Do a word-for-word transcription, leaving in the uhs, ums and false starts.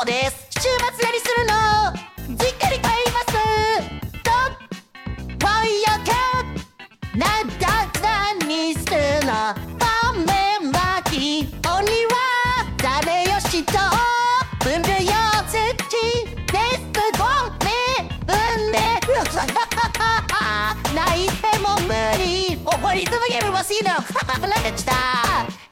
です。週末何するの？実家に帰りますとワイヤーキャッなんだ何するの？豆まき鬼は誰よしと分類を好きですごめんね泣いても無理おこりつむゲーム欲しいのバラッチだ